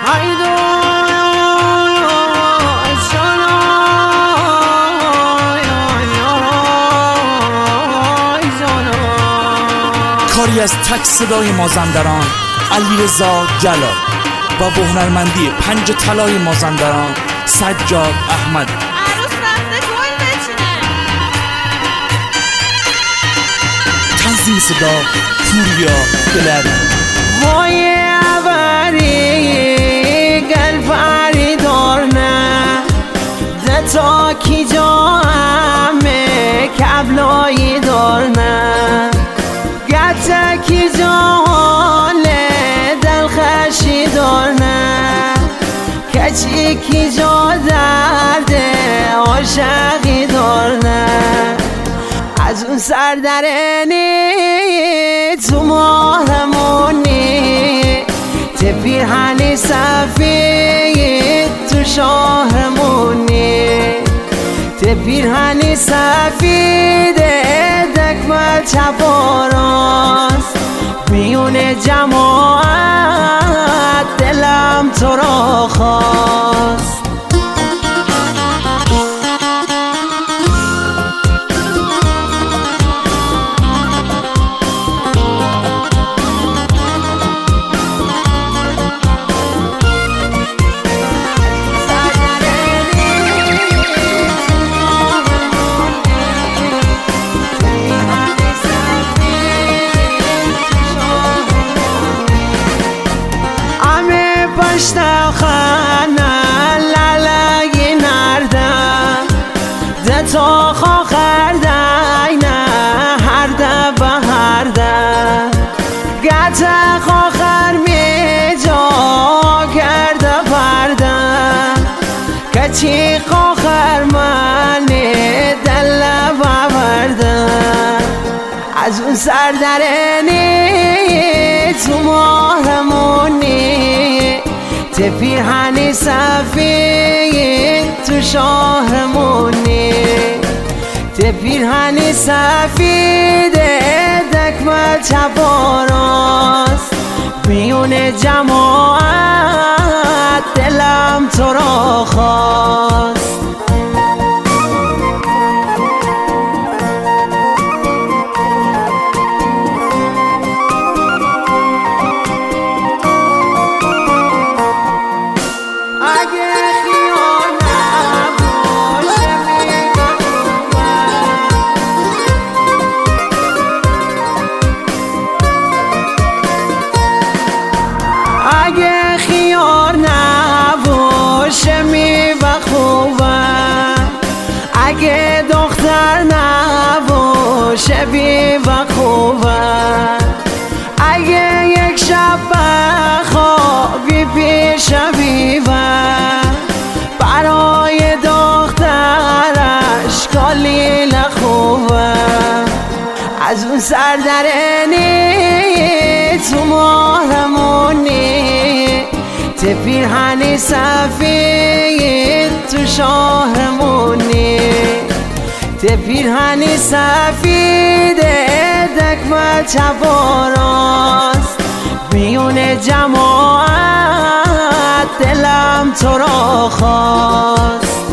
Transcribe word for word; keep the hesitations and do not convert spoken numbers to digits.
کاری از تک صدای مازندران علیرضا جلال با هنرمندی پنج طلای مازندران سجاد احمد. عروس رفته گل بچینه. تنظیم صدا پوریا دلری. وای اوری گل پری دارنه دتا کی جا همه کبلایی دارنه گتا کی جا حاله دل خشی دارنه کچی کی جا درده عاشقی دارنه از اون سردرنی تو ماهمونی ته پیرهنی سفید تو شاهمونی ته پیرهنی سفید دکمل چپاراست میون جماعت دلم تو را خواست. پشت خانه لالگی نردم دتا خواهر دینه هر ده به هر ده گت خواهر می جا کرده پرده کچی خواهر منی دل ببرده از اون سردرنی تو ماهمونی ته پیرهنی سفید تو شاهمونی ته پیرهنی سفید دکمل چپاراست میون جماعت دلم تو را خواست. اگه خیار نباشه میوه خوبه اگه دختر نباشه بیوه خوبه اگه یک شب بخوابی پیش بیوه برای دخترش کالیل خوبه از اون سردرنی تو ماهمونی ته پیرهنی سفید تو شاهمونی ته پیرهنی سفید دکمل چپاراست میون جماعت دلم تو را خواست.